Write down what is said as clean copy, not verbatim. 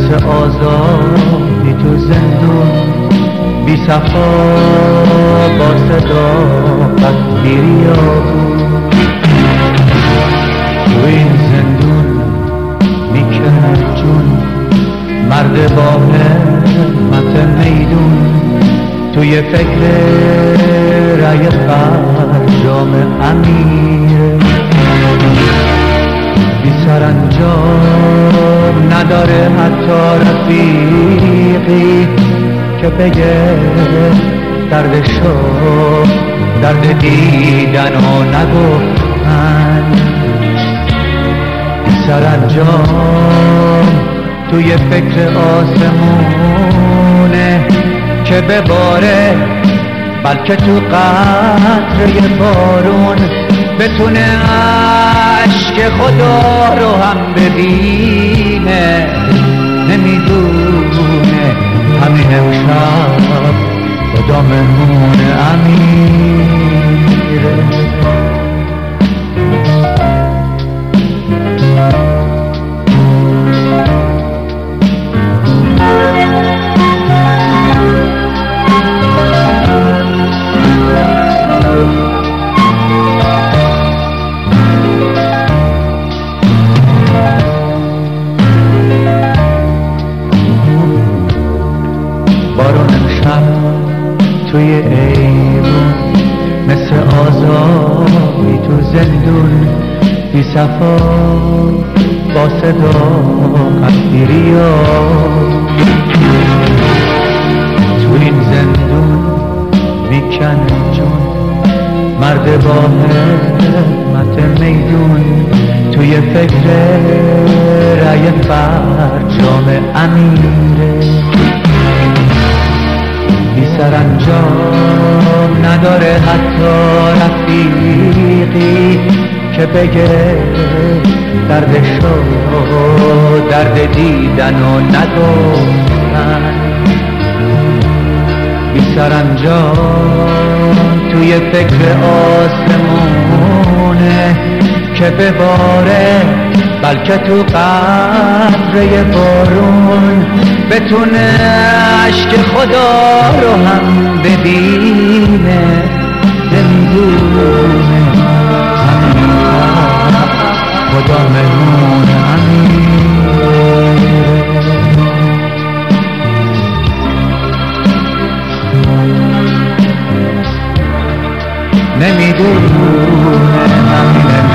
مثل آزادی تو زندون، بی صفا با صداقت بیریابون. تو این زندون میکنه جون مرد با همت میدون، توی فکر رای فرجام امیر. بی سرانجام نداره حتی رفیقی که بگه دردشو، درد دیدن و نگفتن. بی سرانجام توی فکر آسمونه که بباره، بلکه تو قطره بارون بتونه عشق خدا رو هم ببینه. نمیدونه همین امشب خدا مهمون امیره. بارون امشب توی ایوون مثل آزادی تو زندون، بی صفا با صداقت بیریاب. تو این زندون میکنه جون مرد با همت میدون، توی فکر رای فرجام امیره. بی سرانجام نداره حتی رفیقی که بگه دردشو، درد دیدن و نگفتن. بی سرانجام توی فکر آسمونه که بباره، بلکه تو قطره بارون بتونه عشق خدا رو هم ببینه. نمیدونه همین خدا مهمون امیره. نمیدونه همین